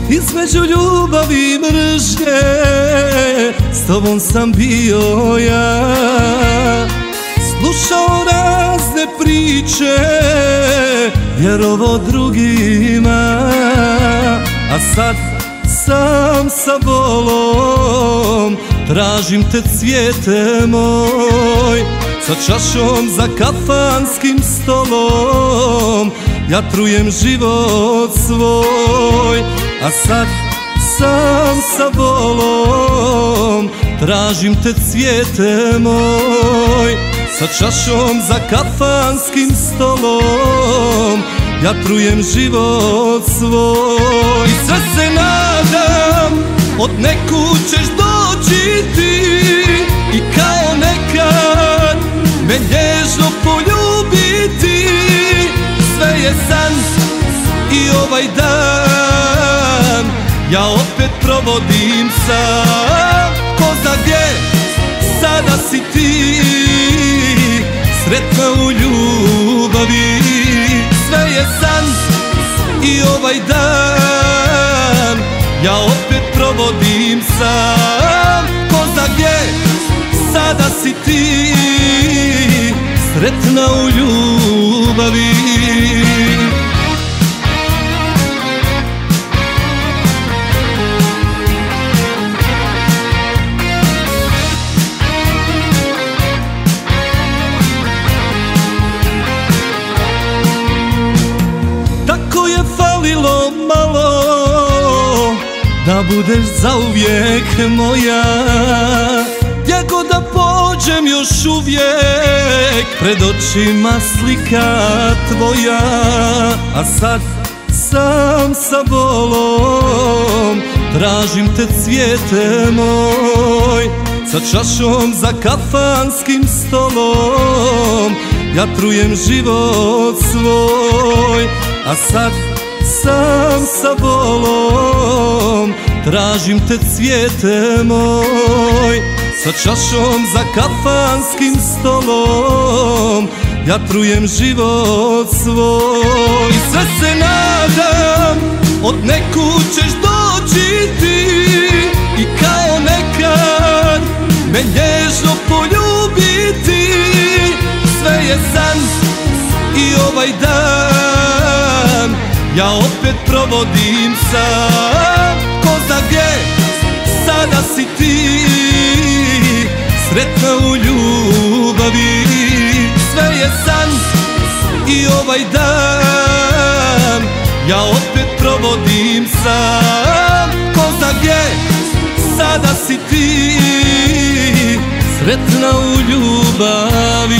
Između ljubavi i mržnje s tobom sam bio ja. Slušao razne priče, vjerovo drugima, a sad sam sa bolom tražim te, cvijete moj. Sa čašom za kafanskim stolom ja trujem život svoj, a sad sam sa bolom tražim te, cvijete moj. Sa čašom za kafanskim stolom ja trujem život svoj. I sve se nadam, od nekud ćeš doći ti i kao nekad me nježno poljubiti. Sve je san i ovaj dan ja opet provodim sam. Ko zna gdje sada si ti, sretna u ljubavi. Sve je san i ovaj dan ja opet provodim sam. Ko zna gdje sada si ti, sretna u ljubavi. Tako je falilo malo da budeš zauvijek moja. Gdje god da pođem još uvijek pred očima slika tvoja. A sad sam sa bolom tražim te, cvijete moj. Sa čašom za kafanskim stolom ja trujem život svoj, a sad sam sa bolom tražim te, cvijete moj. Sa čašom za kafanskim stolom ja trujem život svoj. I sve se nadam, od nekud ćeš doći ti i kao nekad me nježno poljubiti. Sve je san i ovaj dan ja opet provodim sam. Ko zna gdje sada si ti, sretna u ljubavi. Sve je san i ovaj dan ja opet provodim sam. Ko zna gdje sada si ti, sretna u ljubavi.